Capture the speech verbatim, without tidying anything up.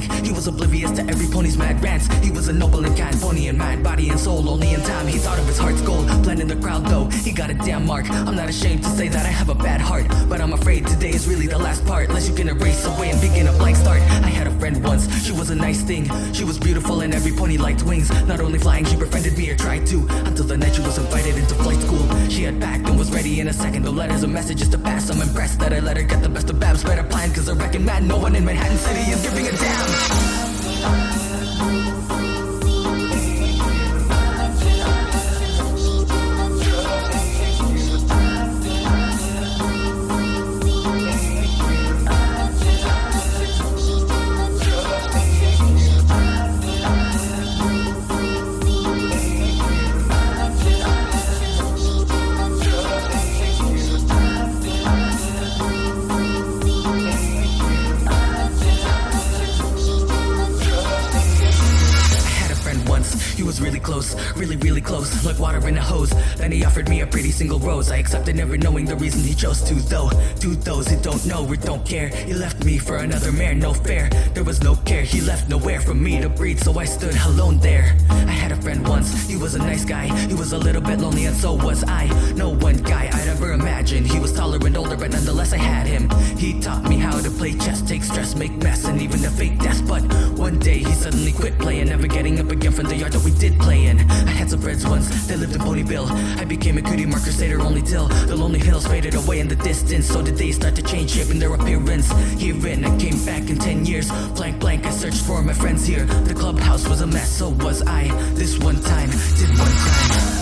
He was oblivious to every pony's mad rants. He was a noble and kind pony and mad body and soul. Only in time he thought of his heart's goal. Blending the crowd though, he got a damn mark. I'm not ashamed to say that I have a bad heart, but I'm afraid today is really the last part. Unless you can erase away and begin a blank start. I had a friend once, she was a nice thing. She was beautiful and every pony liked wings. Not only flying, she befriended me or tried to, until the night she was invited into flight school. She had packed and was ready in a second. No letters or messages to pass. I'm impressed that I let her get the best of Babs. Better plan, cause I reckon man, no one in Manhattan City is giving a damn. He was really close, really, really close, like water in a hose. Then he offered me a pretty single rose. I accepted, never knowing the reason he chose to, though. To those who don't know or don't care, he left me for another man, no fair. There was no care, he left nowhere for me to breathe, so I stood alone there. I had a friend once, he was a nice guy. He was a little bit lonely and so was I. No one guy I'd ever imagined. He was taller and older, but nonetheless I had him. He taught me how to play chess, take stress, make mess, and even to fake death. But one day he suddenly quit playing, never getting up again from the yard that we did play in. I had some friends once, they lived in Ponyville. I became a cutie mark crusader only till the lonely hills faded away in the distance. So did they start to change shape in their appearance. Herein I came back in ten years. Blank blank I searched for my friends here. The clubhouse was a mess, so was I. This one time, did one time